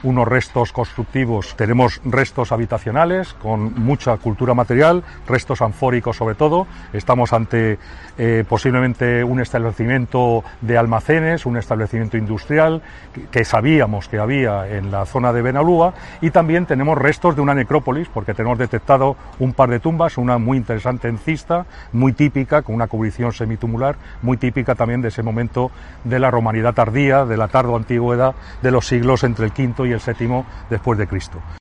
unos restos constructivos, tenemos restos habitacionales con mucha cultura material, restos anfóricos sobre todo. Estamos ante posiblemente un establecimiento de almacenes, un establecimiento industrial que sabíamos que había en la zona de Benalúa, y también tenemos restos de una necrópolis porque tenemos detectado un par de tumbas, una muy interesante en cista, muy típica, con una cubrición semitumular, muy típica también de ese momento de la romanidad tardía, de la tardo antigüedad de los siglos entre el V y el VII después de Cristo.